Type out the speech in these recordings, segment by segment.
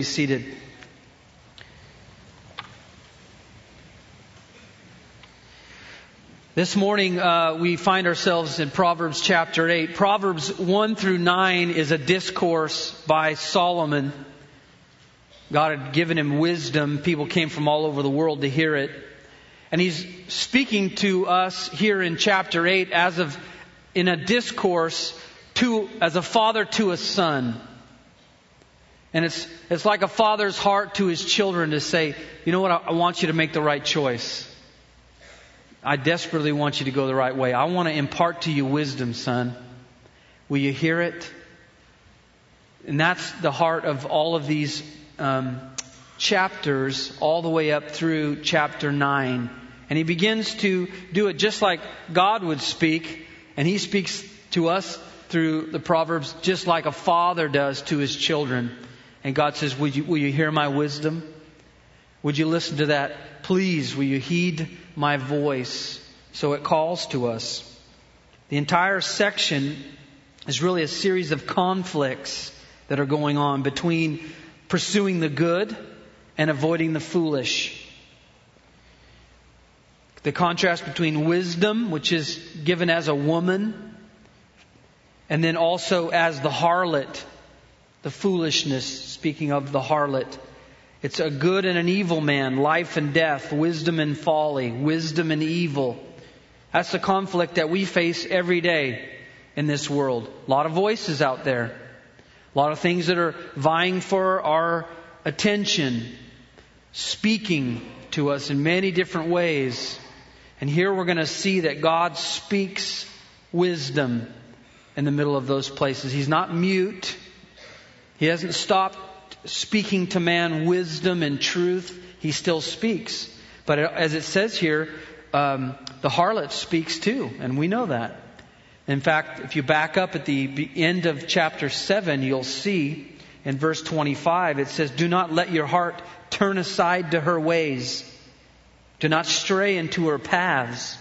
Be seated. This morning we find ourselves in Proverbs chapter 8. Proverbs 1 through 9 is a discourse by Solomon. God had given him wisdom. People came from all over the world to hear it. And he's speaking to us here in chapter 8 in a discourse as a father to a son. And it's like a father's heart to his children to say, you know what, I want you to make the right choice. I desperately want you to go the right way. I want to impart to you wisdom, son. Will you hear it? And that's the heart of all of these chapters, all the way up through chapter 9. And he begins to do it just like God would speak. And he speaks to us through the Proverbs just like a father does to his children. And God says, will you hear my wisdom? Would you listen to that? Please, will you heed my voice? So it calls to us. The entire section is really a series of conflicts that are going on between pursuing the good and avoiding the foolish. The contrast between wisdom, which is given as a woman, and then also as the harlot, the foolishness, speaking of the harlot. It's a good and an evil man, life and death, wisdom and folly, wisdom and evil. That's the conflict that we face every day in this world. A lot of voices out there. A lot of things that are vying for our attention, speaking to us in many different ways. And here we're going to see that God speaks wisdom in the middle of those places. He's not mute. He hasn't stopped speaking to man wisdom and truth. He still speaks. But as it says here, the harlot speaks too. And we know that. In fact, if you back up at the end of chapter 7, you'll see in verse 25, it says, do not let your heart turn aside to her ways. Do not stray into her paths.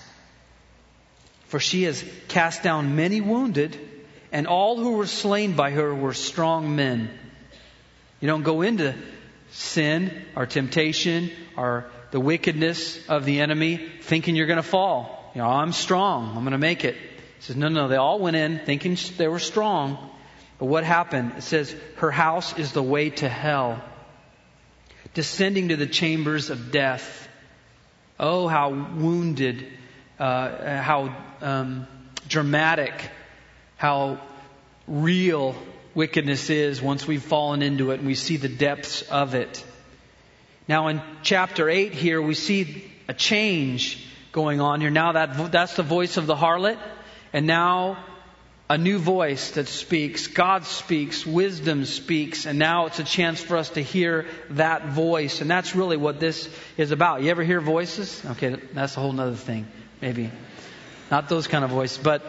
For she has cast down many wounded, and all who were slain by her were strong men. You don't go into sin or temptation or the wickedness of the enemy thinking you're going to fall. You know, I'm strong. I'm going to make it. He says, no. They all went in thinking they were strong. But what happened? It says, her house is the way to hell, descending to the chambers of death. Oh, how wounded, how dramatic, how real wickedness is once we've fallen into it and we see the depths of it. Now in chapter 8 here, we see a change going on here. Now that's the voice of the harlot. And now a new voice that speaks. God speaks. Wisdom speaks. And now it's a chance for us to hear that voice. And that's really what this is about. You ever hear voices? Okay, that's a whole other thing. Maybe. Not those kind of voices. But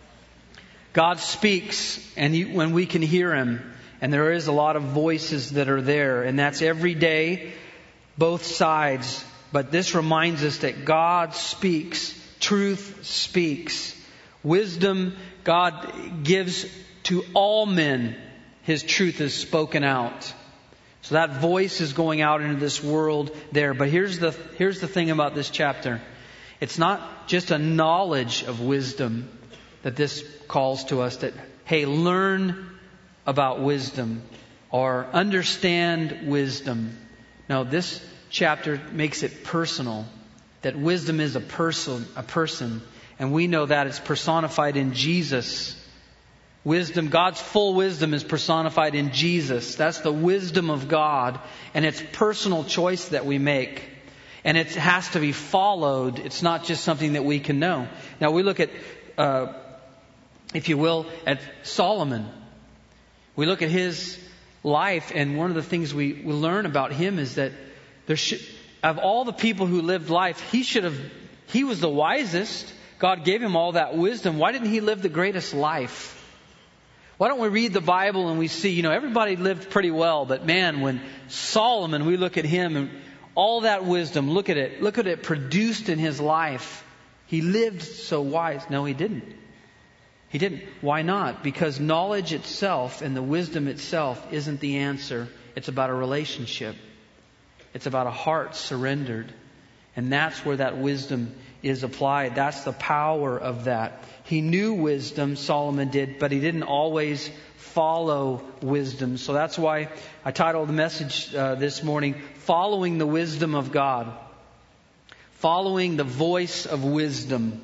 God speaks, and when we can hear Him, and there is a lot of voices that are there, and that's every day, both sides. But this reminds us that God speaks, truth speaks, wisdom God gives to all men. His truth is spoken out. So that voice is going out into this world there. But here's the thing about this chapter. It's not just a knowledge of wisdom that this calls to us, that, hey, learn about wisdom or understand wisdom. No, this chapter makes it personal, that wisdom is a person, and we know that it's personified in Jesus. Wisdom, God's full wisdom is personified in Jesus. That's the wisdom of God, and it's personal choice that we make. And it has to be followed. It's not just something that we can know. Now we look at if you will, at Solomon. We look at his life, and one of the things we learn about him is that of all the people who lived life, he was the wisest. God gave him all that wisdom. Why didn't he live the greatest life? Why don't we read the Bible and we see, everybody lived pretty well, but man, when Solomon, we look at him and all that wisdom, look at it produced in his life. He lived so wise. No, he didn't. He didn't. Why not? Because knowledge itself and the wisdom itself isn't the answer. It's about a relationship. It's about a heart surrendered. And that's where that wisdom is applied. That's the power of that. He knew wisdom, Solomon did, but he didn't always follow wisdom. So that's why I titled the message this morning, Following the Wisdom of God. Following the voice of wisdom.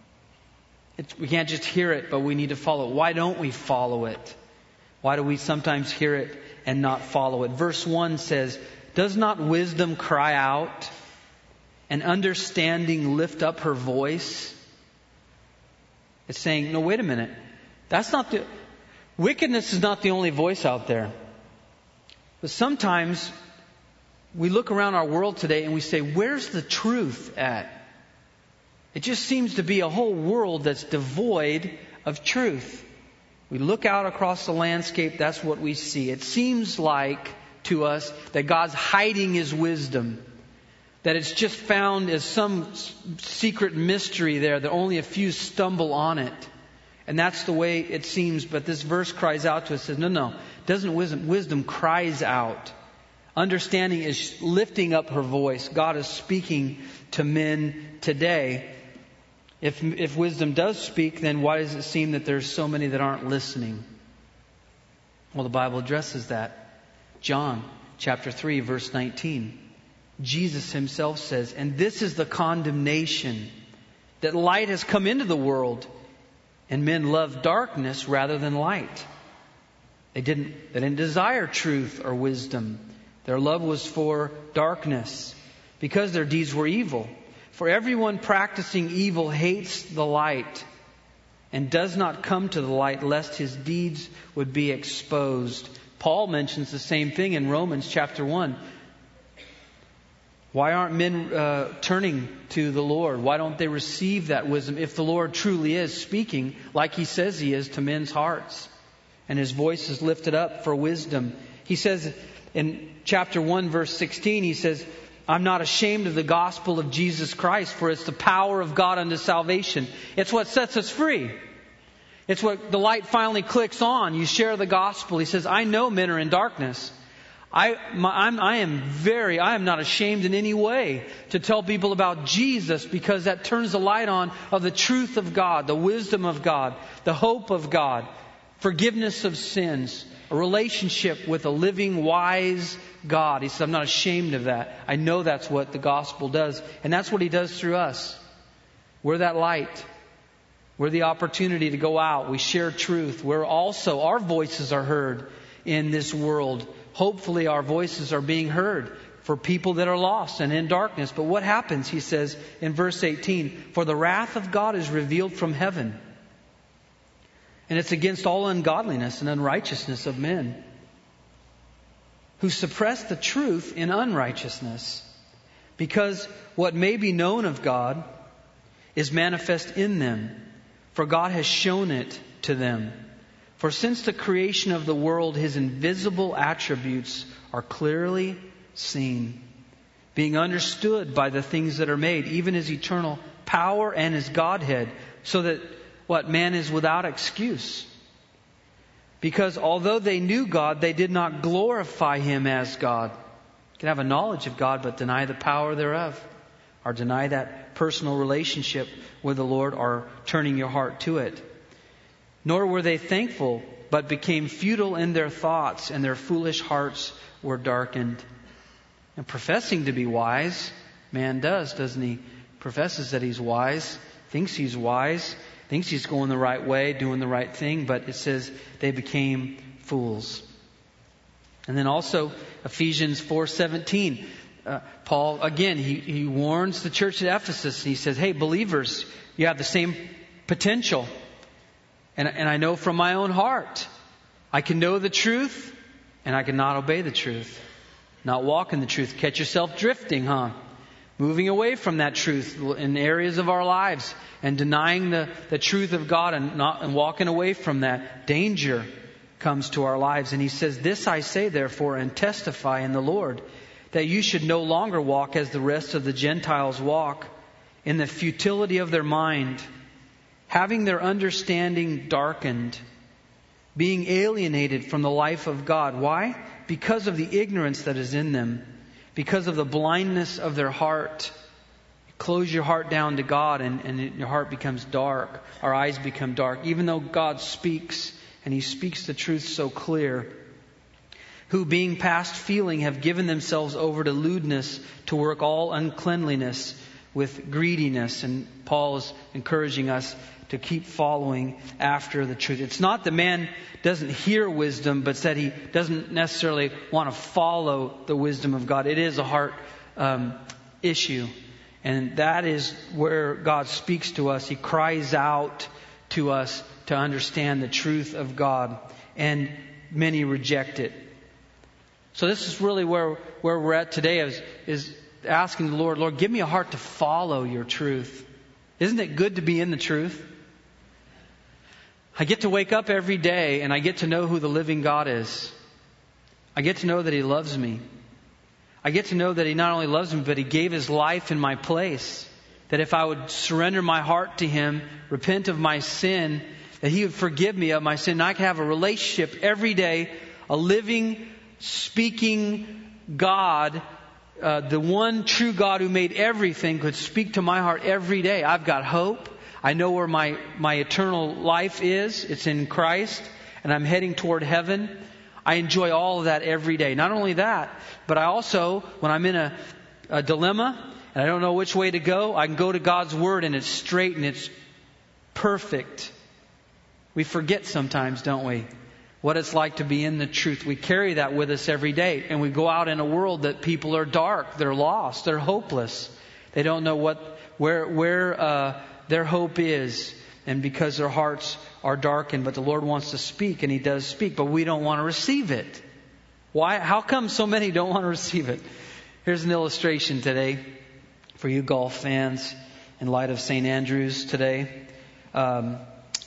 We can't just hear it, but we need to follow it. Why don't we follow it? Why do we sometimes hear it and not follow it? Verse 1 says, does not wisdom cry out and understanding lift up her voice? It's saying, no, wait a minute. Wickedness is not the only voice out there. But sometimes we look around our world today and we say, where's the truth at? It just seems to be a whole world that's devoid of truth. We look out across the landscape, that's what we see. It seems like to us that God's hiding His wisdom. That it's just found as some secret mystery there that only a few stumble on it. And that's the way it seems. But this verse cries out to us, says, no. Doesn't wisdom cries out. Understanding is lifting up her voice. God is speaking to men today. If wisdom does speak, then why does it seem that there's so many that aren't listening? Well, the Bible addresses that. John chapter 3, verse 19. Jesus Himself says, and this is the condemnation, that light has come into the world, and men love darkness rather than light. They didn't desire truth or wisdom. Their love was for darkness, because their deeds were evil. For everyone practicing evil hates the light, and does not come to the light, lest his deeds would be exposed. Paul mentions the same thing in Romans chapter 1. Why aren't men turning to the Lord? Why don't they receive that wisdom if the Lord truly is speaking like He says He is to men's hearts? And His voice is lifted up for wisdom. He says in chapter 1 verse 16, He says, I'm not ashamed of the gospel of Jesus Christ, for it's the power of God unto salvation. It's what sets us free. It's what the light finally clicks on. You share the gospel. He says, I know men are in darkness. I am not ashamed in any way to tell people about Jesus, because that turns the light on of the truth of God, the wisdom of God, the hope of God, forgiveness of sins, a relationship with a living, wise God. He says, I'm not ashamed of that. I know that's what the gospel does. And that's what He does through us. We're that light. We're the opportunity to go out. We share truth. We're also, our voices are heard in this world. Hopefully our voices are being heard for people that are lost and in darkness. But what happens, he says in verse 18, for the wrath of God is revealed from heaven. And it's against all ungodliness and unrighteousness of men, who suppress the truth in unrighteousness, because what may be known of God is manifest in them, for God has shown it to them. For since the creation of the world, His invisible attributes are clearly seen, being understood by the things that are made, even His eternal power and His Godhead, so that man is without excuse. Because although they knew God, they did not glorify Him as God. You can have a knowledge of God, but deny the power thereof, or deny that personal relationship with the Lord, or turning your heart to it. Nor were they thankful, but became futile in their thoughts, and their foolish hearts were darkened. And professing to be wise, man does, doesn't he? Professes that he's wise, thinks he's wise, thinks he's going the right way, doing the right thing, but it says they became fools. And then also Ephesians 4:17. Paul, again, he warns the church at Ephesus. He says, hey, believers, you have the same potential. And I know from my own heart, I can know the truth and I cannot obey the truth. Not walk in the truth. Catch yourself drifting, moving away from that truth in areas of our lives and denying the truth of God and walking away from that. Danger comes to our lives. And he says, this I say therefore and testify in the Lord, that you should no longer walk as the rest of the Gentiles walk, in the futility of their mind, having their understanding darkened, being alienated from the life of God. Why? Because of the ignorance that is in them, because of the blindness of their heart. Close your heart down to God and your heart becomes dark. Our eyes become dark. Even though God speaks, and He speaks the truth so clear. Who being past feeling have given themselves over to lewdness, to work all uncleanliness with greediness. And Paul is encouraging us to keep following after the truth. It's not that man doesn't hear wisdom, but that he doesn't necessarily want to follow the wisdom of God. It is a heart issue. And that is where God speaks to us. He cries out to us to understand the truth of God. And many reject it. So this is really where we're at today, is asking the Lord, give me a heart to follow your truth. Isn't it good to be in the truth? I get to wake up every day and I get to know who the living God is. I get to know that He loves me. I get to know that He not only loves me, but He gave His life in my place. That if I would surrender my heart to Him, repent of my sin, that He would forgive me of my sin. And I can have a relationship every day, a living, speaking God, the one true God who made everything, could speak to my heart every day. I've got hope. I know where my eternal life is. It's in Christ. And I'm heading toward heaven. I enjoy all of that every day. Not only that, but I also, when I'm in a dilemma and I don't know which way to go, I can go to God's Word and it's straight and it's perfect. We forget sometimes, don't we, what it's like to be in the truth. We carry that with us every day. And we go out in a world that people are dark, they're lost, they're hopeless. They don't know where their hope is. And because their hearts are darkened, but the Lord wants to speak, and He does speak, but we don't want to receive it. Why? How come so many don't want to receive it? Here's an illustration today for you golf fans in light of St. Andrews today. A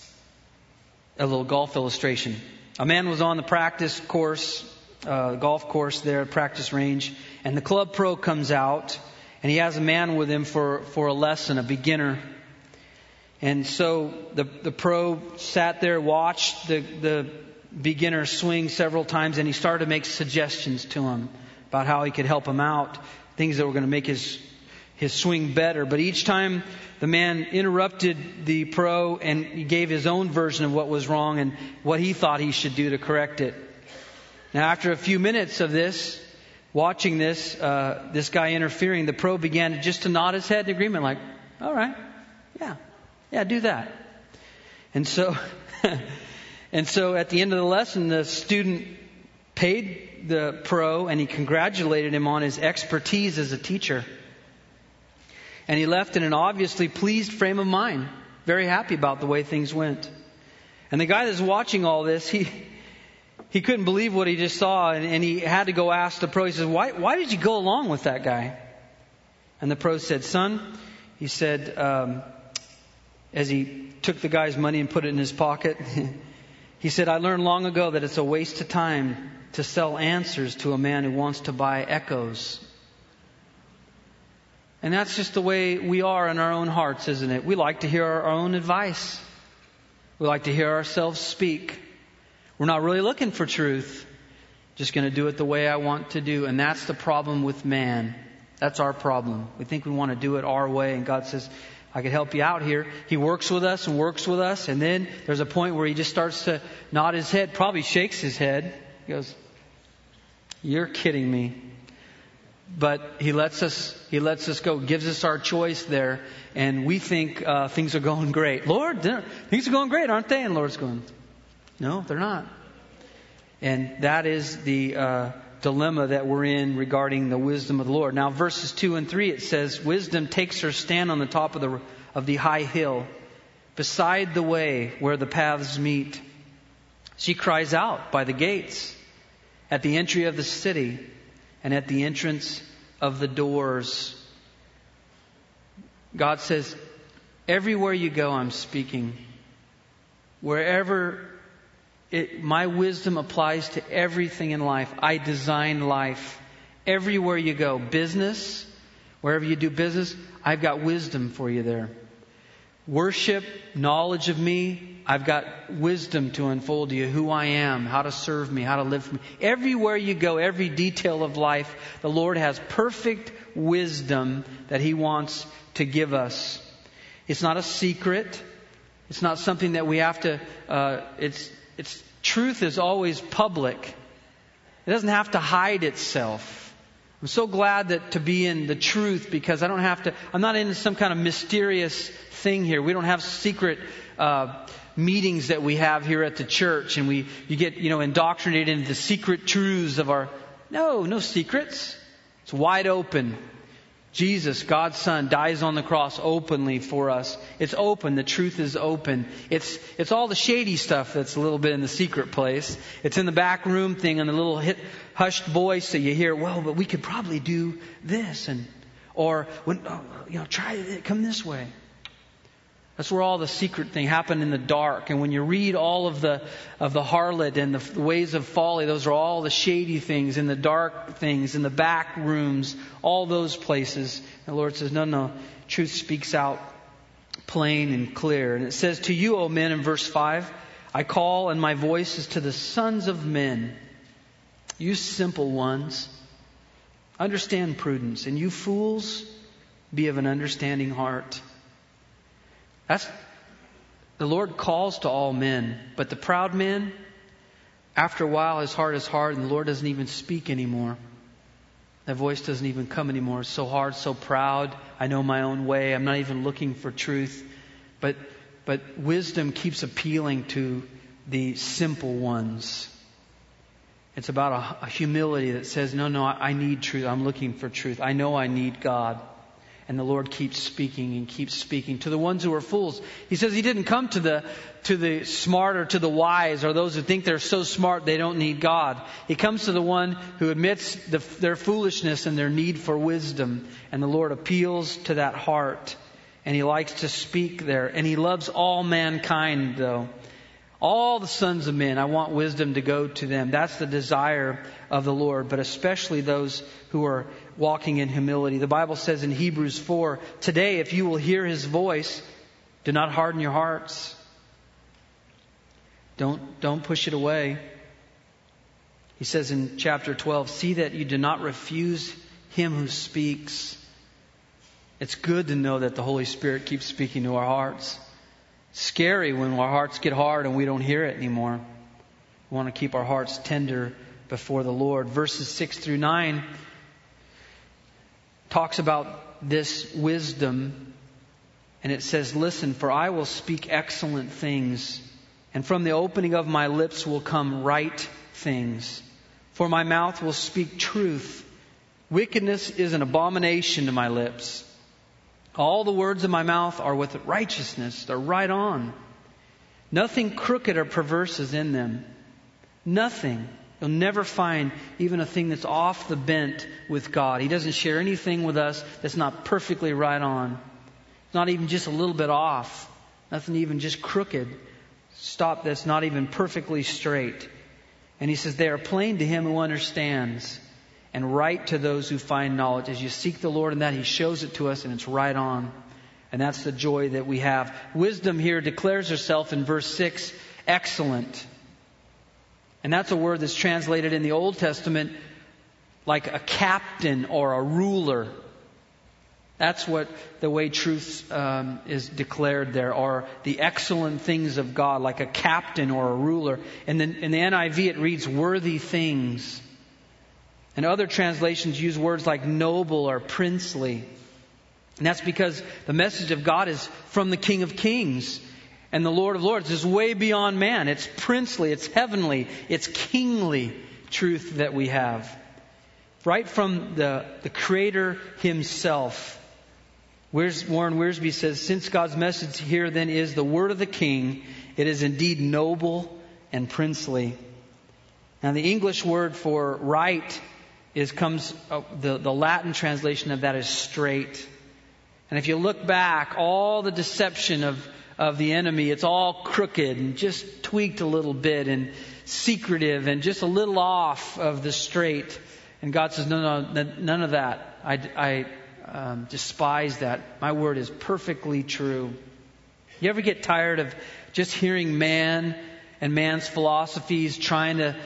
little golf illustration. A man was on the practice course, golf course there, practice range, and the club pro comes out, and he has a man with him for a lesson, a beginner. And so the pro sat there, watched the beginner swing several times, and he started to make suggestions to him about how he could help him out, things that were going to make his swing better. But each time the man interrupted the pro and he gave his own version of what was wrong and what he thought he should do to correct it. Now, after a few minutes of this, watching this guy interfering, the pro began just to nod his head in agreement, like, all right, yeah, do that. And so at the end of the lesson, the student paid the pro and he congratulated him on his expertise as a teacher. And he left in an obviously pleased frame of mind, very happy about the way things went. And the guy that's watching all this, he couldn't believe what he just saw, and he had to go ask the pro. He says, why did you go along with that guy? And the pro said, son, he said, as he took the guy's money and put it in his pocket, he said, I learned long ago that it's a waste of time to sell answers to a man who wants to buy echoes. And that's just the way we are in our own hearts, isn't it? We like to hear our own advice. We like to hear ourselves speak. We're not really looking for truth. Just going to do it the way I want to do. And that's the problem with man. That's our problem. We think we want to do it our way. And God says, I can help you out here. He works with us. And then there's a point where he just starts to nod his head, probably shakes his head. He goes, you're kidding me. But he lets us go, gives us our choice there, and we think things are going great. Lord, things are going great, aren't they? And the Lord's going, no, they're not. And that is the dilemma that we're in regarding the wisdom of the Lord. Now, verses 2 and 3, it says, wisdom takes her stand on the top of the high hill, beside the way where the paths meet. She cries out by the gates, at the entry of the city, and at the entrance of the doors. God says, everywhere you go, I'm speaking. Wherever my wisdom applies to everything in life. I design life. Everywhere you go, business, wherever you do business, I've got wisdom for you there. Worship, knowledge of me, I've got wisdom to unfold to you who I am, how to serve me, how to live for me. Everywhere you go, every detail of life, the Lord has perfect wisdom that He wants to give us. It's not a secret. It's not something that we have to, it's truth is always public. It doesn't have to hide itself. I'm so glad that to be in the truth, because I don't have to, I'm not in some kind of mysterious thing here. We don't have secret meetings that we have here at the church, and you get, indoctrinated into the secret truths of our, no secrets. It's wide open. Jesus, God's Son, dies on the cross openly for us. It's open. The truth is open. It's all the shady stuff that's a little bit in the secret place. It's in the back room thing and the little hushed voice that you hear, well, but we could probably do this. Try it, come this way. That's where all the secret thing happened in the dark. And when you read all of the harlot and the ways of folly, those are all the shady things and the dark things in the back rooms, all those places. And the Lord says, no, truth speaks out plain and clear. And it says, to you, O men, in verse 5, I call, and my voice is to the sons of men. You simple ones, understand prudence. And you fools, be of an understanding heart. The Lord calls to all men, but the proud man, after a while, his heart is hard, and the Lord doesn't even speak anymore. That voice doesn't even come anymore. It's so hard, so proud. I know my own way. I'm not even looking for truth. But wisdom keeps appealing to the simple ones. It's about a humility that says, no, I need truth. I'm looking for truth. I know I need God. And the Lord keeps speaking and keeps speaking to the ones who are fools. He says He didn't come to the smart or to the wise or those who think they're so smart they don't need God. He comes to the one who admits their foolishness and their need for wisdom. And the Lord appeals to that heart. And He likes to speak there. And He loves all mankind, though. All the sons of men, I want wisdom to go to them. That's the desire of the Lord, but especially those who are walking in humility. The Bible says in Hebrews 4, today, if you will hear His voice, do not harden your hearts. Don't push it away. He says in chapter 12, see that you do not refuse Him who speaks. It's good to know that the Holy Spirit keeps speaking to our hearts. Scary when our hearts get hard and we don't hear it anymore. We want to keep our hearts tender before the Lord. Verses 6 through 9 talks about this wisdom. And it says, listen, for I will speak excellent things, and from the opening of my lips will come right things. For my mouth will speak truth. Wickedness is an abomination to my lips. All the words of my mouth are with righteousness. They're right on. Nothing crooked or perverse is in them. Nothing. You'll never find even a thing that's off the bent with God. He doesn't share anything with us that's not perfectly right on. Not even just a little bit off. Nothing even just crooked. Stop, that's not even perfectly straight. And He says they are plain to him who understands, and right to those who find knowledge. As you seek the Lord in that, He shows it to us, and it's right on. And that's the joy that we have. Wisdom here declares herself in verse 6, excellent. And that's a word that's translated in the Old Testament like a captain or a ruler. That's what the way truth is declared there, or the excellent things of God, like a captain or a ruler. And then in the NIV it reads worthy things. And other translations use words like noble or princely. And that's because the message of God is from the King of Kings and the Lord of Lords. It's way beyond man. It's princely, it's heavenly, it's kingly truth that we have. Right from the Creator Himself. Warren Wiersbe says, since God's message here then is the word of the King, it is indeed noble and princely. Now the English word for right the Latin translation of that is straight. And if you look back, all the deception of the enemy, it's all crooked and just tweaked a little bit and secretive and just a little off of the straight. And God says, no, none of that. I despise that. My word is perfectly true. You ever get tired of just hearing man and man's philosophies trying to,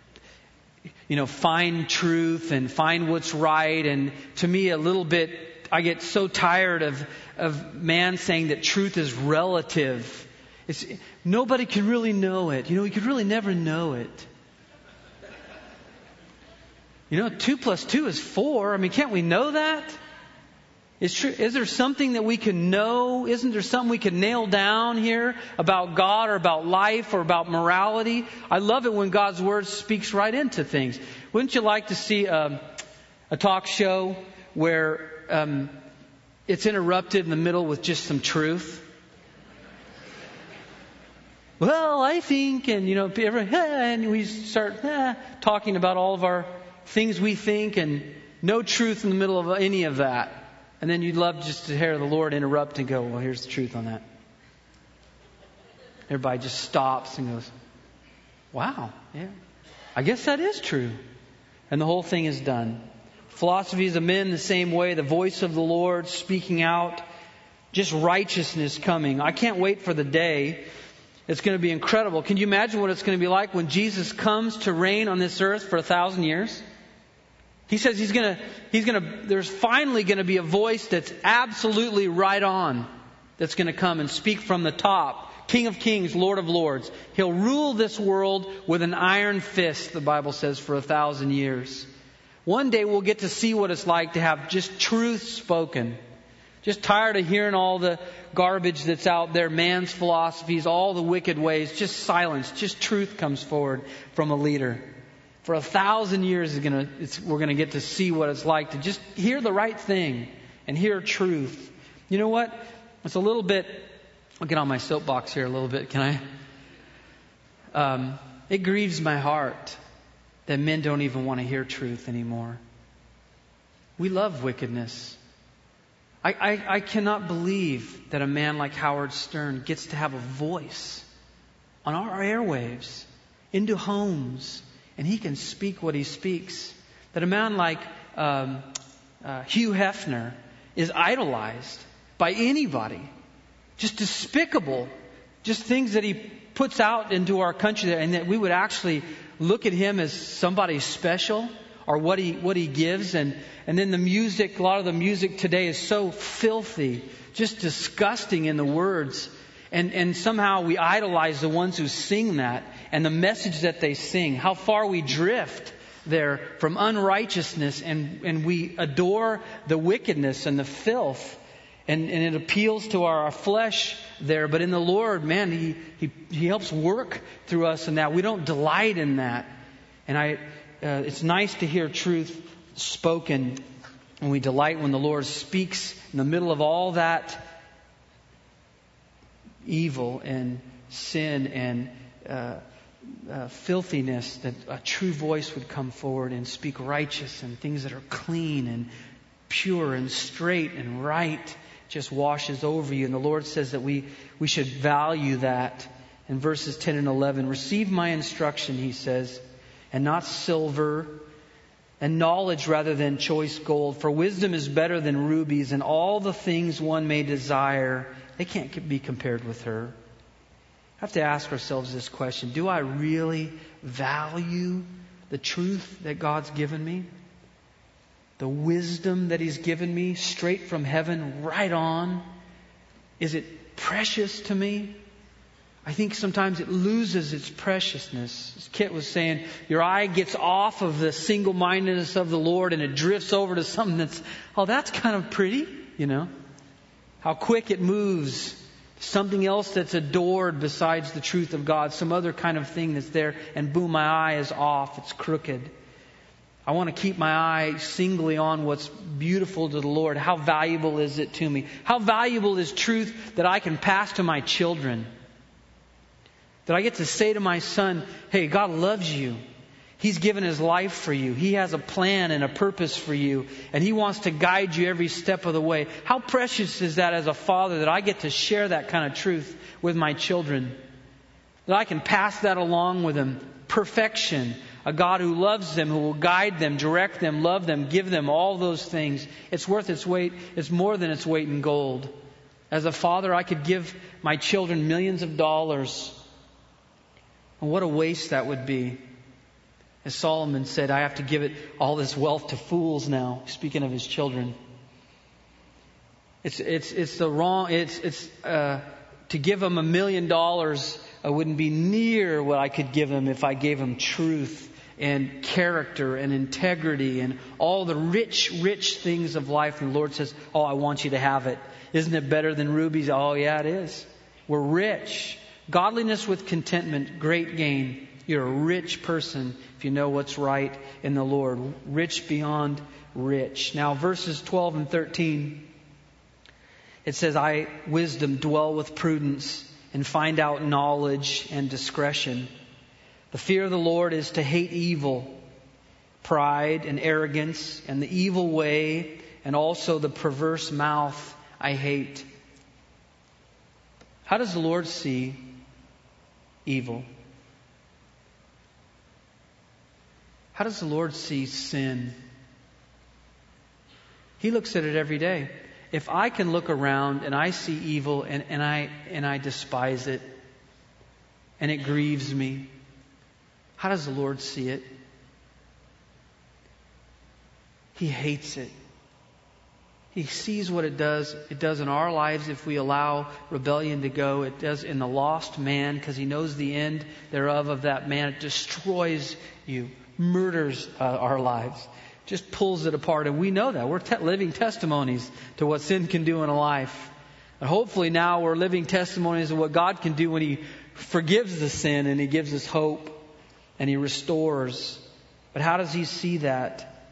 find truth and find what's right? And to me, a little bit, I get so tired of man saying that truth is relative. Nobody can really know it. We could really never know it. 2 + 2 is 4. Can't we know that? Is there something that we can know? Isn't there something we can nail down here about God or about life or about morality? I love it when God's Word speaks right into things. Wouldn't you like to see a talk show where it's interrupted in the middle with just some truth? Well, I think, and we start talking about all of our things we think, and no truth in the middle of any of that. And then you'd love just to hear the Lord interrupt and go, well, here's the truth on that. Everybody just stops and goes, wow, yeah, I guess that is true. And the whole thing is done. Philosophies of men the same way, the voice of the Lord speaking out, just righteousness coming. I can't wait for the day. It's going to be incredible. Can you imagine what it's going to be like when Jesus comes to reign on this earth for 1,000 years? He says there's finally going to be a voice that's absolutely right on, that's going to come and speak from the top. King of Kings, Lord of Lords. He'll rule this world with an iron fist, the Bible says, for 1,000 years. One day we'll get to see what it's like to have just truth spoken. Just tired of hearing all the garbage that's out there, man's philosophies, all the wicked ways. Just silence. Just truth comes forward from a leader. For 1,000 years, we're going to get to see what it's like to just hear the right thing and hear truth. You know what? It's a little bit... I'll get on my soapbox here a little bit, can I? It grieves my heart that men don't even want to hear truth anymore. We love wickedness. I cannot believe that a man like Howard Stern gets to have a voice on our airwaves, into homes, and he can speak what he speaks. That a man like Hugh Hefner is idolized by anybody. Just despicable. Just things that he puts out into our country, and that we would actually look at him as somebody special, or what he gives. And then the music, a lot of the music today is so filthy, just disgusting in the words. And somehow we idolize the ones who sing that and the message that they sing. How far we drift there from unrighteousness, and we adore the wickedness and the filth. And it appeals to our flesh there. But in the Lord, man, He helps work through us in that. We don't delight in that. And it's nice to hear truth spoken. And we delight when the Lord speaks in the middle of all that evil and sin and filthiness, that a true voice would come forward and speak righteous and things that are clean and pure and straight and right. Just washes over you. And the Lord says that we should value that. In verses 10 and 11, receive my instruction, He says, and not silver, and knowledge rather than choice gold. For wisdom is better than rubies, and all the things one may desire, they can't be compared with her. We have to ask ourselves this question: do I really value the truth that God's given me? The wisdom that He's given me straight from heaven, right on. Is it precious to me? I think sometimes it loses its preciousness. As Kit was saying, your eye gets off of the single-mindedness of the Lord and it drifts over to something that's kind of pretty, How quick it moves. Something else that's adored besides the truth of God. Some other kind of thing that's there, and boom, my eye is off. It's crooked. I want to keep my eye singly on what's beautiful to the Lord. How valuable is it to me? How valuable is truth that I can pass to my children? That I get to say to my son, hey, God loves you. He's given His life for you. He has a plan and a purpose for you. And He wants to guide you every step of the way. How precious is that as a father, that I get to share that kind of truth with my children? That I can pass that along with them. Perfection. A God who loves them, who will guide them, direct them, love them, give them all those things. It's worth its weight. It's more than its weight in gold. As a father, I could give my children millions of dollars. And what a waste that would be. As Solomon said, I have to give all this wealth to fools now, speaking of his children. It's the wrong, to give them $1 million wouldn't be near what I could give them if I gave them truth and character and integrity and all the rich, rich things of life. And the Lord says, oh, I want you to have it. Isn't it better than rubies? Oh, yeah, it is. We're rich. Godliness with contentment, great gain. You're a rich person if you know what's right in the Lord. Rich beyond rich. Now, verses 12 and 13, it says, I, wisdom, dwell with prudence and find out knowledge and discretion. The fear of the Lord is to hate evil, pride and arrogance, and the evil way, and also the perverse mouth I hate. How does the Lord see evil? How does the Lord see sin? He looks at it every day. If I can look around and I see evil and I despise it and it grieves me, how does the Lord see it? He hates it. He sees what it does. It does in our lives if we allow rebellion to go. It does in the lost man because he knows the end thereof of that man. It destroys you, murders our lives, just pulls it apart. And we know that. We're living testimonies to what sin can do in a life. And hopefully now we're living testimonies of what God can do when He forgives the sin and He gives us hope and He restores. But how does He see that?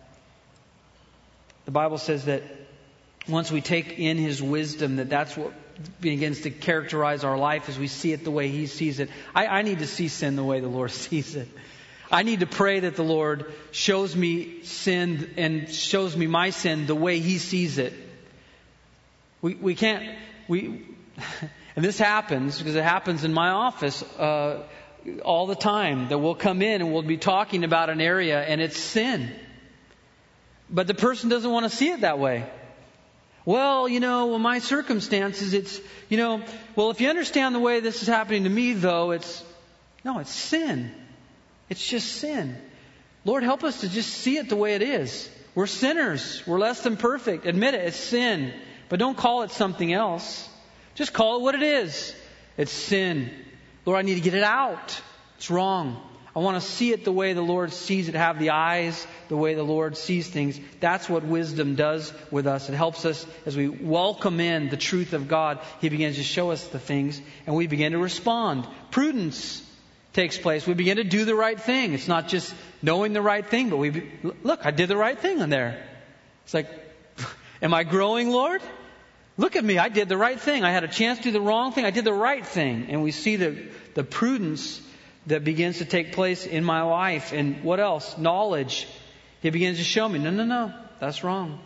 The Bible says that once we take in His wisdom, that's what begins to characterize our life as we see it the way He sees it. I need to see sin the way the Lord sees it. I need to pray that the Lord shows me sin and shows me my sin the way He sees it. We can't, and this happens because it happens in my office all the time, that we'll come in and we'll be talking about an area and it's sin. But the person doesn't want to see it that way. Well, my circumstances, it's if you understand the way this is happening to me, though, it's sin. It's just sin. Lord, help us to just see it the way it is. We're sinners. We're less than perfect. Admit it. It's sin. But don't call it something else. Just call it what it is. It's sin. Lord, I need to get it out. It's wrong. I want to see it the way the Lord sees it, have the eyes the way the Lord sees things. That's what wisdom does with us. It helps us as we welcome in the truth of God. He begins to show us the things and we begin to respond. Prudence takes place. We begin to do the right thing. It's not just knowing the right thing, but look, I did the right thing in there. It's like, am I growing, Lord? Look at me. I did the right thing. I had a chance to do the wrong thing. I did the right thing. And we see the prudence that begins to take place in my life. And what else? Knowledge. He begins to show me, no, that's wrong.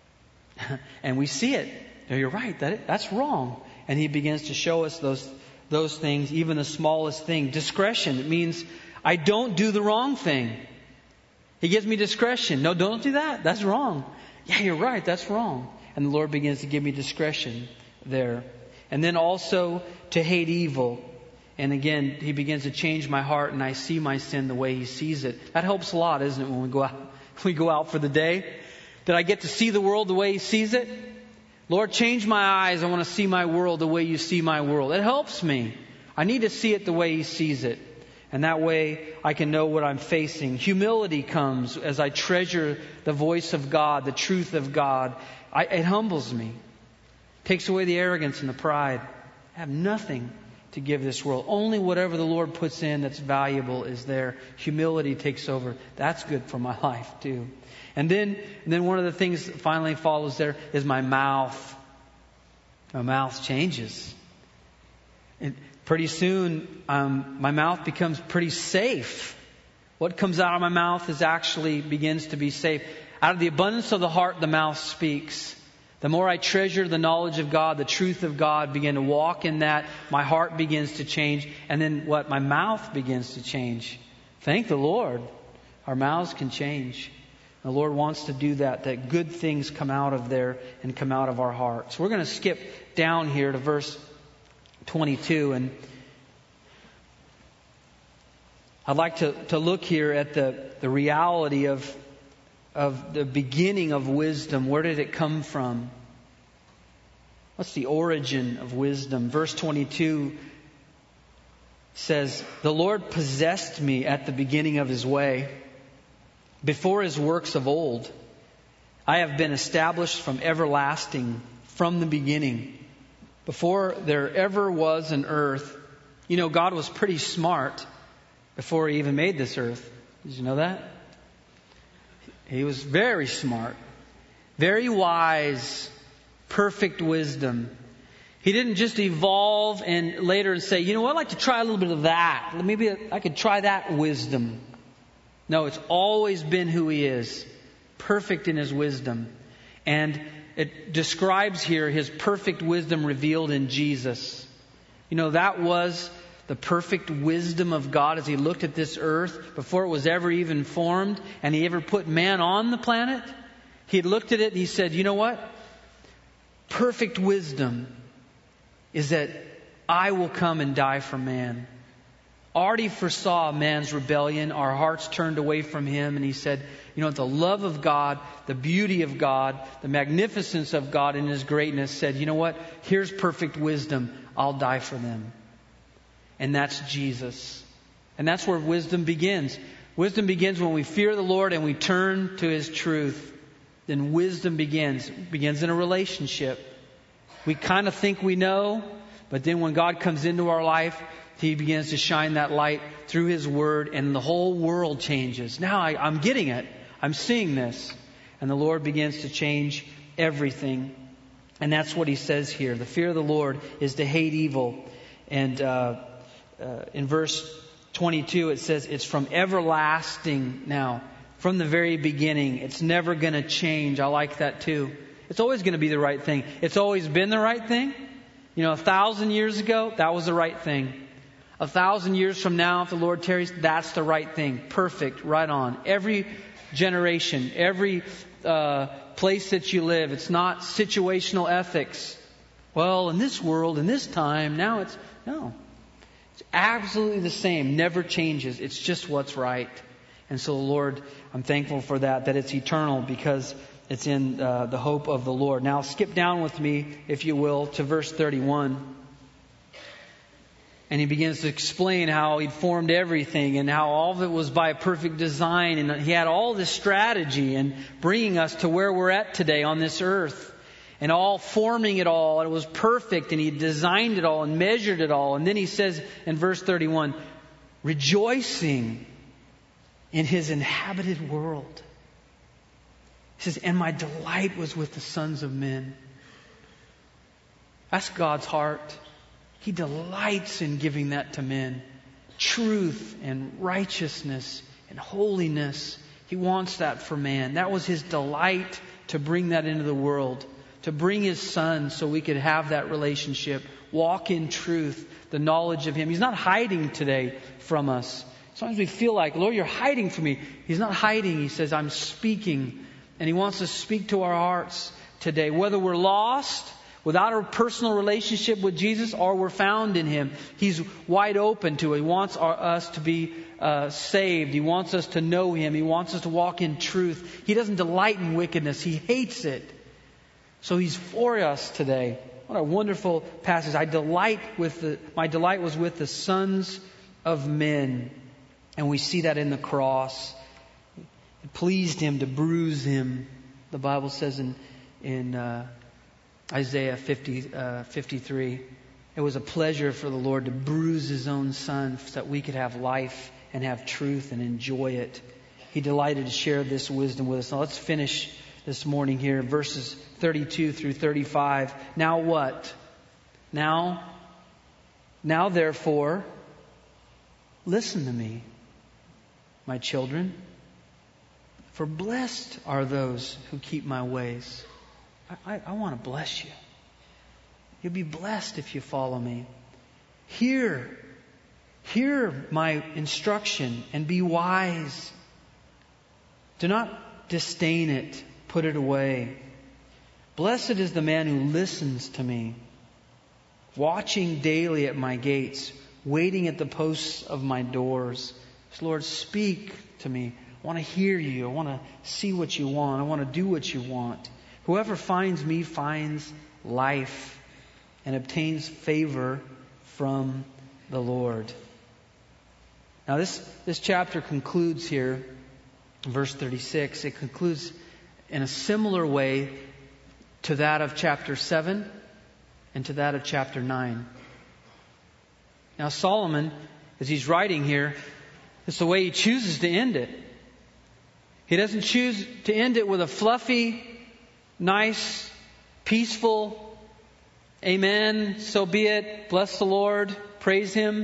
And we see it. No, you're right. That's wrong. And He begins to show us those things, even the smallest thing. Discretion. It means I don't do the wrong thing. He gives me discretion. No, don't do that. That's wrong. Yeah, you're right. That's wrong. And the Lord begins to give me discretion there. And then also to hate evil. And again, He begins to change my heart and I see my sin the way He sees it. That helps a lot, isn't it, when we go out for the day? That I get to see the world the way He sees it? Lord, change my eyes. I want to see my world the way You see my world. It helps me. I need to see it the way He sees it. And that way I can know what I'm facing. Humility comes as I treasure the voice of God, the truth of God. It humbles me. Takes away the arrogance and the pride. I have nothing to give this world. Only whatever the Lord puts in that's valuable is there. Humility takes over. That's good for my life too. And then one of the things that finally follows there is my mouth. My mouth changes. And pretty soon, my mouth becomes pretty safe. What comes out of my mouth begins to be safe. Out of the abundance of the heart, the mouth speaks. The more I treasure the knowledge of God, the truth of God, begin to walk in that, my heart begins to change. And then what? My mouth begins to change. Thank the Lord. Our mouths can change. The Lord wants to do that good things come out of there and come out of our hearts. We're going to skip down here to verse 22, and I'd like to look here at the reality of the beginning of wisdom. Where did it come from? What's the origin of wisdom? Verse 22 says, "The Lord possessed me at the beginning of His way, before His works of old. I have been established from everlasting, from the beginning, before there ever was an earth." You know, God was pretty smart before He even made this earth. Did you know that? He was very smart, very wise, perfect wisdom. He didn't just evolve and later say, you know what, I'd like to try a little bit of that. Maybe I could try that wisdom. No, it's always been who He is, perfect in His wisdom. And it describes here His perfect wisdom revealed in Jesus. You know, that was the perfect wisdom of God as He looked at this earth before it was ever even formed and He ever put man on the planet. He looked at it and He said, you know what? Perfect wisdom is that I will come and die for man. Already foresaw man's rebellion. Our hearts turned away from Him. And He said, you know, the love of God, the beauty of God, the magnificence of God in His greatness said, you know what? Here's perfect wisdom. I'll die for them. And that's Jesus. And that's where wisdom begins. Wisdom begins when we fear the Lord and we turn to His truth. Then wisdom begins. It begins in a relationship. We kind of think we know, but then when God comes into our life, He begins to shine that light through His Word, and the whole world changes. Now I'm getting it. I'm seeing this. And the Lord begins to change everything. And that's what He says here. The fear of the Lord is to hate evil. And in verse 22 it says it's from everlasting now. From the very beginning. It's never going to change. I like that too. It's always going to be the right thing. It's always been the right thing. You know, 1,000 years ago, that was the right thing. 1,000 years from now, if the Lord tarries, that's the right thing. Perfect. Right on. Every generation, every place that you live, it's not situational ethics. Well, in this world, in this time, now no. It's absolutely the same. Never changes. It's just what's right. And so, Lord, I'm thankful for that it's eternal because it's in the hope of the Lord. Now, skip down with me, if you will, to verse 31. And He begins to explain how He'd formed everything and how all of it was by perfect design. And He had all this strategy in bringing us to where we're at today on this earth. And all forming it all. And it was perfect. And He designed it all and measured it all. And then He says in verse 31, rejoicing in His inhabited world. He says, and my delight was with the sons of men. That's God's heart. He delights in giving that to men. Truth and righteousness and holiness. He wants that for man. That was His delight to bring that into the world. To bring His Son so we could have that relationship. Walk in truth. The knowledge of Him. He's not hiding today from us. Sometimes we feel like, Lord, you're hiding from me. He's not hiding. He says, I'm speaking. And He wants to speak to our hearts today. Whether we're lost, without a personal relationship with Jesus, or we're found in Him, He's wide open to it. He wants us to be saved. He wants us to know Him. He wants us to walk in truth. He doesn't delight in wickedness. He hates it. So He's for us today. What a wonderful passage. My delight was with the sons of men. And we see that in the cross. It pleased Him to bruise Him. The Bible says in Isaiah 53, it was a pleasure for the Lord to bruise His own Son so that we could have life and have truth and enjoy it. He delighted to share this wisdom with us. Now let's finish this morning here, verses 32 through 35. Now what? Now therefore, listen to me, my children. For blessed are those who keep my ways. I want to bless you. You'll be blessed if you follow me. Hear my instruction and be wise. Do not disdain it. Put it away. Blessed is the man who listens to me, watching daily at my gates, waiting at the posts of my doors. Lord, speak to me. I want to hear you. I want to see what you want. I want to do what you want. Whoever finds me finds life and obtains favor from the Lord. Now this chapter concludes here, verse 36. It concludes in a similar way to that of chapter 7 and to that of chapter 9. Now Solomon, as he's writing here, it's the way he chooses to end it. He doesn't choose to end it with a fluffy, nice, peaceful, amen, so be it, bless the Lord, praise Him.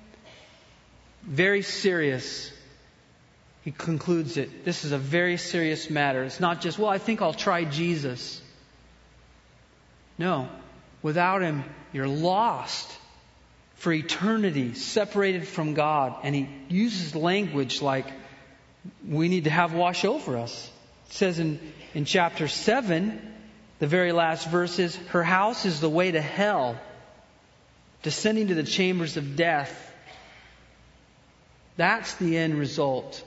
Very serious. He concludes it. This is a very serious matter. It's not just, well, I think I'll try Jesus. No. Without Him, you're lost for eternity, separated from God. And he uses language like, we need to have wash over us. It says in chapter 7, the very last verse is, her house is the way to hell, descending to the chambers of death. That's the end result.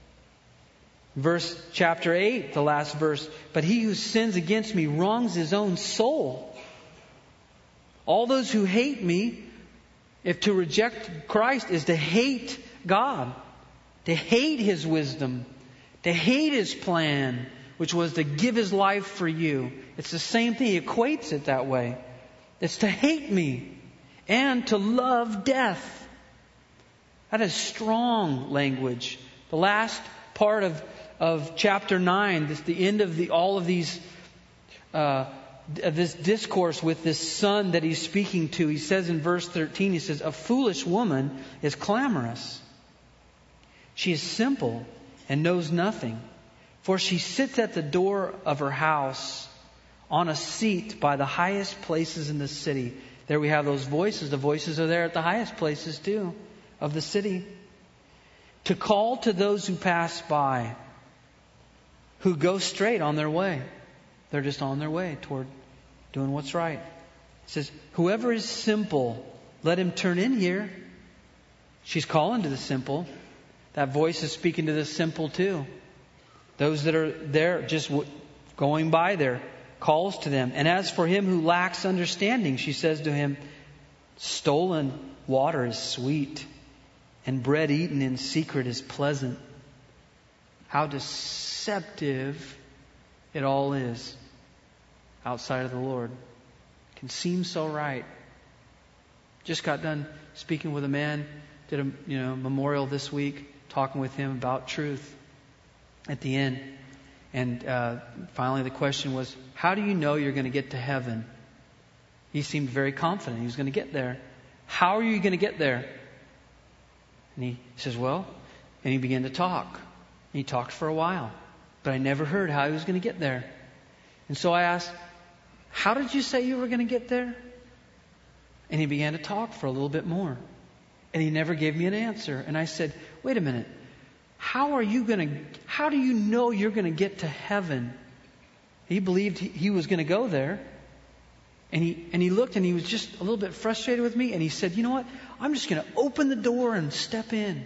Chapter 8, the last verse, but he who sins against me wrongs his own soul. All those who hate me, if to reject Christ is to hate God, to hate His wisdom, to hate His plan, which was to give His life for you. It's the same thing. He equates it that way. It's to hate me and to love death. That is strong language. The last part of chapter 9, the end of all of these of this discourse with this son that he's speaking to. He says in verse 13, he says, a foolish woman is clamorous. She is simple and knows nothing. For she sits at the door of her house on a seat by the highest places in the city. There we have those voices. The voices are there at the highest places too of the city. To call to those who pass by, who go straight on their way. They're just on their way toward doing what's right. It says, whoever is simple, let him turn in here. She's calling to the simple. That voice is speaking to the simple too. Those that are there just going by there, calls to them. And as for him who lacks understanding, she says to him, stolen water is sweet, and bread eaten in secret is pleasant. How deceptive it all is outside of the Lord. It can seem so right. Just got done speaking with a man, did a memorial this week, talking with him about truth at the end. And finally the question was, how do you know you're going to get to heaven? He seemed very confident he was going to get there. How are you going to get there? And he says, well, and he began to talk. And he talked for a while. But I never heard how he was going to get there. And so I asked, how did you say you were going to get there? And he began to talk for a little bit more. And he never gave me an answer. And I said, wait a minute. How do you know you're going to get to heaven? He believed he was going to go there. And he looked and he was just a little bit frustrated with me. And he said, you know what? I'm just going to open the door and step in.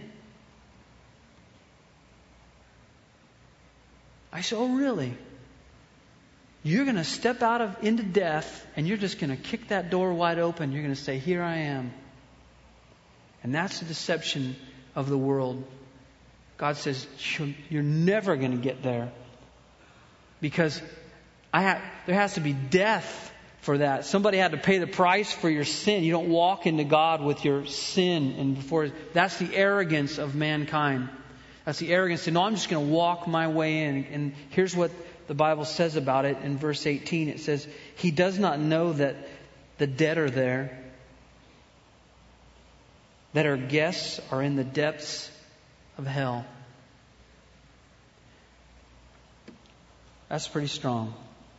I said, oh, really? You're going to step into death and you're just going to kick that door wide open. You're going to say, here I am. And that's the deception of the world. God says, you're never going to get there. Because there has to be death for that. Somebody had to pay the price for your sin. You don't walk into God with your sin. And that's the arrogance of mankind. That's the arrogance to, no, I'm just going to walk my way in. And here's what the Bible says about it in verse 18. It says, he does not know that the dead are there, that our guests are in the depths of hell. That's pretty strong.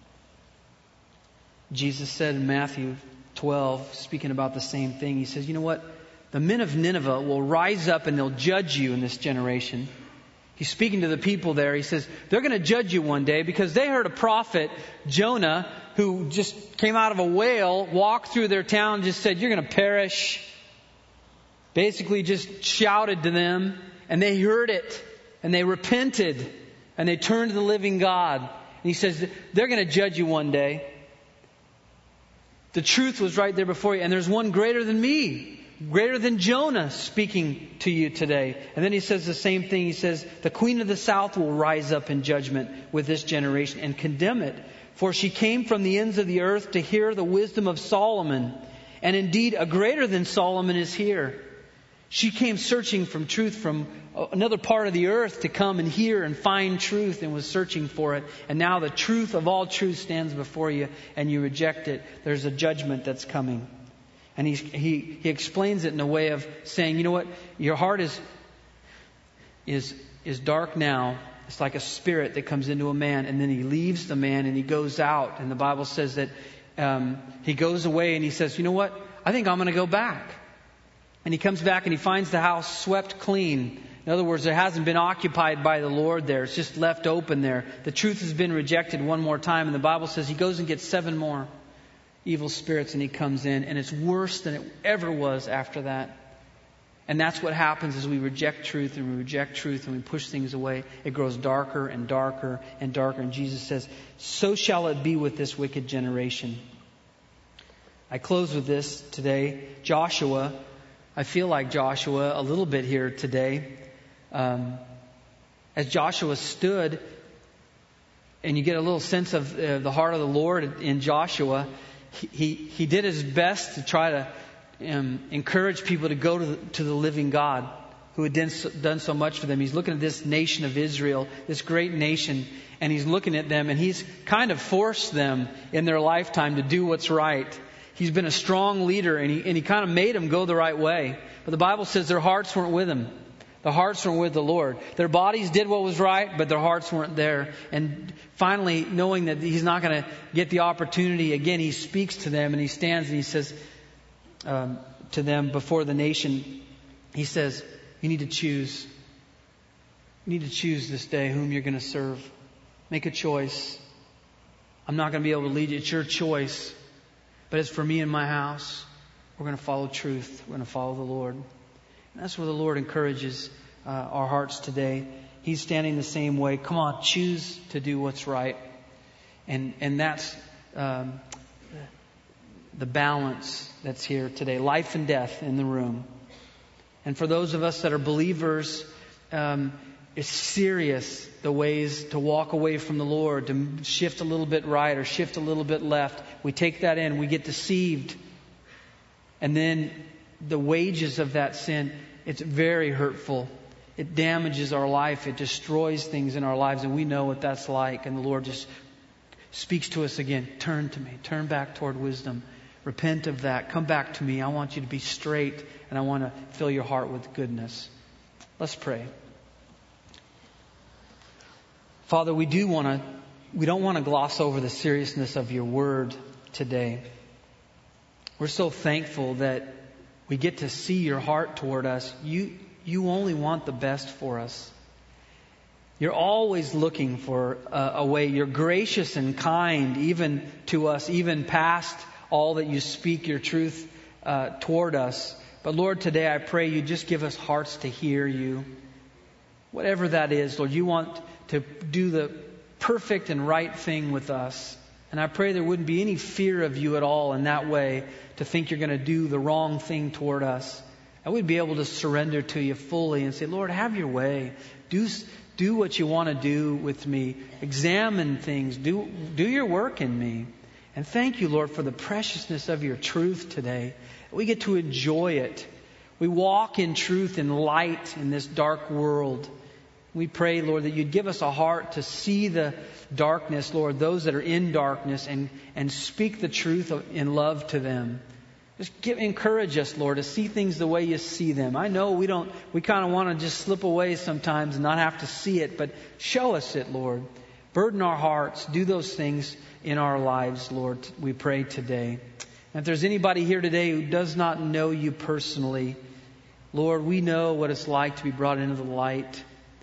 Jesus said in Matthew 12, speaking about the same thing, he says, you know what? The men of Nineveh will rise up and they'll judge you in this generation. He's speaking to the people there. He says, they're going to judge you one day because they heard a prophet, Jonah, who just came out of a whale, walked through their town and just said, you're going to perish. Basically just shouted to them, and they heard it, and they repented, and they turned to the living God. And he says, they're going to judge you one day. The truth was right there before you, and there's one greater than me, greater than Jonah speaking to you today. And then he says the same thing. He says, the queen of the south will rise up in judgment with this generation and condemn it. For she came from the ends of the earth to hear the wisdom of Solomon. And indeed, a greater than Solomon is here. She came searching from truth from another part of the earth to come and hear and find truth, and was searching for it. And now the truth of all truth stands before you and you reject it. There's a judgment that's coming. And he explains it in a way of saying, you know what? Your heart is dark now. It's like a spirit that comes into a man, and then he leaves the man and he goes out. And the Bible says that he goes away and he says, you know what? I think I'm going to go back. And he comes back and he finds the house swept clean. In other words, it hasn't been occupied by the Lord there. It's just left open there. The truth has been rejected one more time. And the Bible says he goes and gets 7 more evil spirits, and he comes in. And it's worse than it ever was after that. And that's what happens as we reject truth and we reject truth and we push things away. It grows darker and darker and darker. And Jesus says, so shall it be with this wicked generation. I close with this today. Joshua. I feel like Joshua a little bit here today. As Joshua stood, and you get a little sense of the heart of the Lord in Joshua, he did his best to try to encourage people to go to the living God who had done so much for them. He's looking at this nation of Israel, this great nation, and he's looking at them, and he's kind of forced them in their lifetime to do what's right. He's been a strong leader, and he kind of made them go the right way. But the Bible says their hearts weren't with him. The hearts weren't with the Lord. Their bodies did what was right, but their hearts weren't there. And finally, knowing that he's not going to get the opportunity again, he speaks to them, and he stands and he says to them before the nation, he says, you need to choose. You need to choose this day whom you're going to serve. Make a choice. I'm not going to be able to lead you. It's your choice. But as for me and my house, we're going to follow truth. We're going to follow the Lord. And that's where the Lord encourages our hearts today. He's standing the same way. Come on, choose to do what's right. And that's the balance that's here today. Life and death in the room. And for those of us that are believers, it's serious, the ways to walk away from the Lord, to shift a little bit right or shift a little bit left. We take that in, we get deceived. And then the wages of that sin, it's very hurtful. It damages our life. It destroys things in our lives. And we know what that's like. And the Lord just speaks to us again. Turn to me. Turn back toward wisdom. Repent of that. Come back to me. I want you to be straight. And I want to fill your heart with goodness. Let's pray. Father, we don't want to gloss over the seriousness of your word today. We're so thankful that we get to see your heart toward us. You only want the best for us. You're always looking for a way. You're gracious and kind even to us, even past all that you speak your truth toward us. But Lord, today I pray you just give us hearts to hear you. Whatever that is, Lord, you want to do the perfect and right thing with us. And I pray there wouldn't be any fear of you at all in that way, to think you're going to do the wrong thing toward us. And we'd be able to surrender to you fully and say, Lord, have your way. Do what you want to do with me. Examine things. Do your work in me. And thank you, Lord, for the preciousness of your truth today. We get to enjoy it. We walk in truth and light in this dark world. We pray, Lord, that you'd give us a heart to see the darkness, Lord, those that are in darkness, and speak the truth in love to them. Just encourage us, Lord, to see things the way you see them. I know we kind of want to just slip away sometimes and not have to see it, but show us it, Lord. Burden our hearts. Do those things in our lives, Lord, we pray today. And if there's anybody here today who does not know you personally, Lord, we know what it's like to be brought into the light.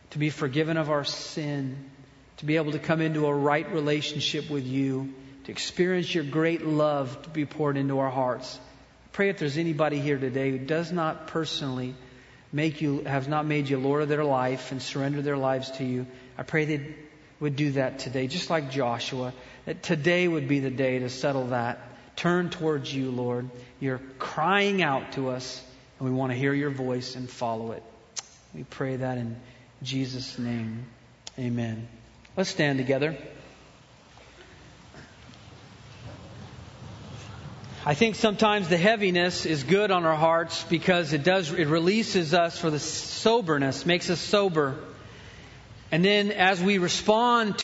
to be forgiven of our sin, to be able to come into a right relationship with you, to experience your great love to be poured into our hearts. I pray if there's anybody here today who does not personally has not made you Lord of their life and surrender their lives to you, I pray they would do that today, just like Joshua, that today would be the day to settle that. Turn towards you, Lord. You're crying out to us, and we want to hear your voice and follow it. We pray that in Jesus' name. Amen. Let's stand together. I think sometimes the heaviness is good on our hearts because it releases us for the soberness, makes us sober. And then as we respond